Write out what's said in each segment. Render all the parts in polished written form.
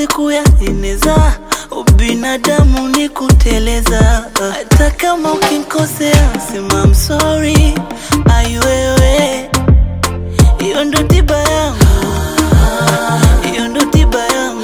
siwezi kuyaeneza, ubinadamu ni kuteleza. Hata kama ukinkosea sema I'm sorry, ai wewe. Hiyo ndo tiba yangu, hiyo ndo tiba yangu.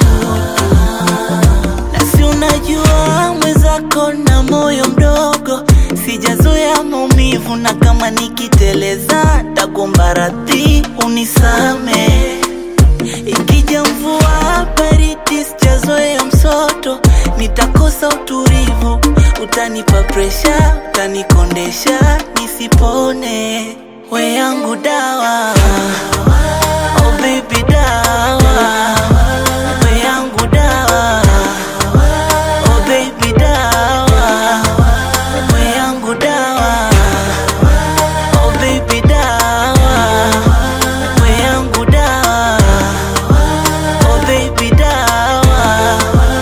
Na si unajua mwenzako na moyo mdogo, sijazoea maumivu, na kama nikiteleza takuomba radhi unisame. Ikija mvua baridi sijazoea msoto, nitakosa utulivu, utanipa pressure, utanikondesha nisipone. We yangu dawa, oh baby dawa. We yangu dawa, oh baby dawa. We yangu dawa, oh baby dawa. We yangu dawa, oh baby dawa.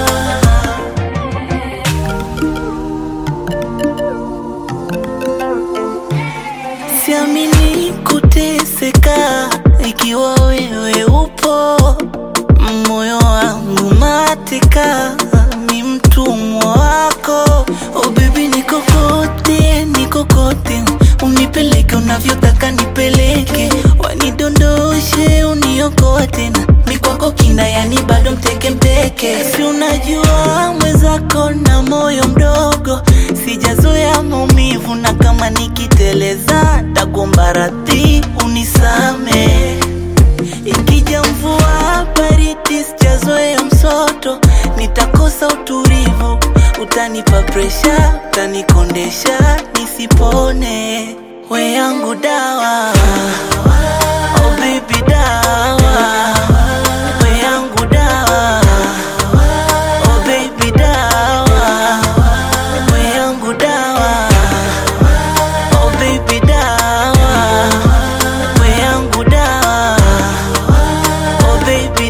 Siamini kuteseka ikiwa wewe upo, moyo wangu mateka, ni mtumwa wako. Oh baby niko kote, unipeleke unavyotaka nipeleke, wanidondoshe uniokote, na mikwako kina yani bado mteke. Si unajua mwenzako na moyo mdogo, sijazoea maumivu, na kama nikiteleza takuomba radhi unisame. Ikija mvua baridi sijazoea msoto, nitakosa utulivu, utanipa pressure, utanikondesha nisipone. We yangu dawa, oh baby dawa. We yangu dawa, oh baby dawa. We yangu dawa, oh baby dawa. We yangu dawa, oh baby